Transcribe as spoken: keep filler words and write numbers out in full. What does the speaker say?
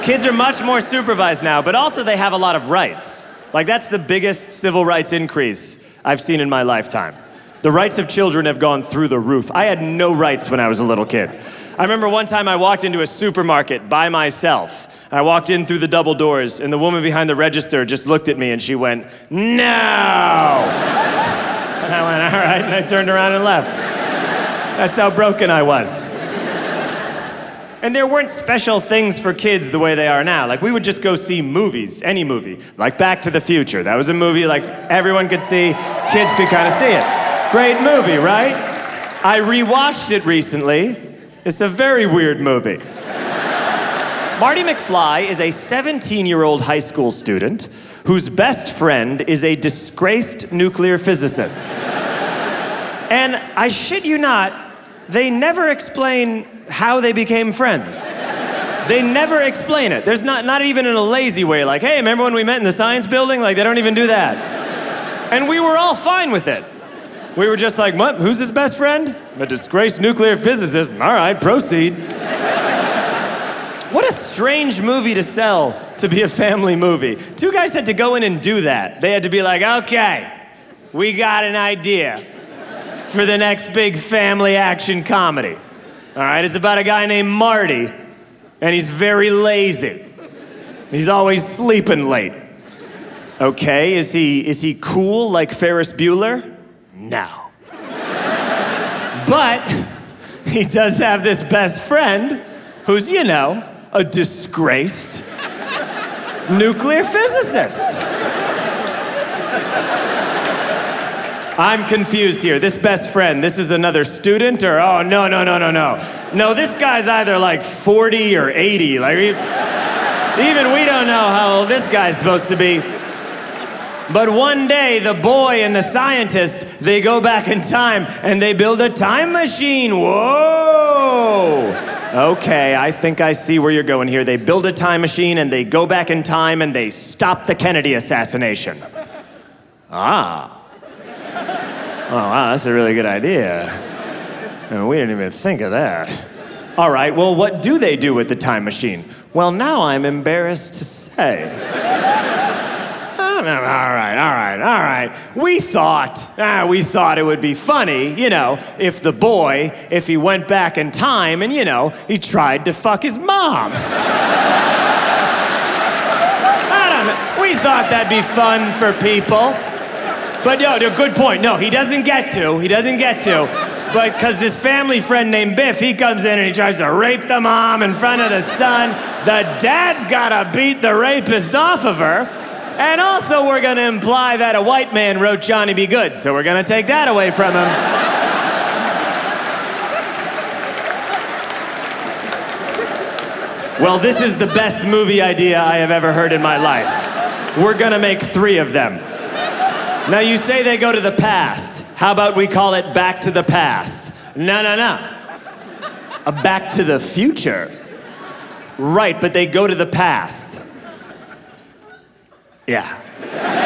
Kids are much more supervised now, but also they have a lot of rights. Like, that's the biggest civil rights increase I've seen in my lifetime. The rights of children have gone through the roof. I had no rights when I was a little kid. I remember one time I walked into a supermarket by myself. I walked in through the double doors, and the woman behind the register just looked at me and she went, "No!" And I went, "All right," and I turned around and left. That's how broken I was. And there weren't special things for kids the way they are now. Like, we would just go see movies, any movie. Like Back to the Future. That was a movie like everyone could see, kids could kind of see it. Great movie, right? I rewatched it recently. It's a very weird movie. Marty McFly is a seventeen-year-old high school student whose best friend is a disgraced nuclear physicist. And I shit you not, they never explain how they became friends. They never explain it. There's not, not even in a lazy way, like, "Hey, remember when we met in the science building?" Like, they don't even do that. And we were all fine with it. We were just like, "What? Who's his best friend?" "A disgraced nuclear physicist." "All right, proceed." What a strange movie to sell to be a family movie. Two guys had to go in and do that. They had to be like, "Okay, we got an idea for the next big family action comedy. All right, it's about a guy named Marty, and he's very lazy. He's always sleeping late. Okay, is he, is he cool like Ferris Bueller? No. But he does have this best friend who's, you know, a disgraced nuclear physicist." I'm confused here. This best friend, this is another student, or, oh, no, no, no, no, no. No, this guy's either like forty or eighty. Like, we, even we don't know how old this guy's supposed to be. But one day, the boy and the scientist, they go back in time and they build a time machine. Whoa! Okay, I think I see where you're going here. They build a time machine and they go back in time and they stop the Kennedy assassination. Ah. Oh, wow, that's a really good idea. I mean, we didn't even think of that. All right, well, what do they do with the time machine? Well, now I'm embarrassed to say. All right, all right, all right. We thought, ah, we thought it would be funny, you know, if the boy, if he went back in time and, you know, he tried to fuck his mom. I don't know. We thought that'd be fun for people. But no, no, good point. No, he doesn't get to. He doesn't get to. But because this family friend named Biff, he comes in and he tries to rape the mom in front of the son. The dad's gotta beat the rapist off of her. And also, we're gonna imply that a white man wrote Johnny B. Good, so we're gonna take that away from him. Well, this is the best movie idea I have ever heard in my life. We're gonna make three of them. Now, you say they go to the past. How about we call it Back to the Past? No, no, no. A Back to the Future. Right, but they go to the past. Yeah.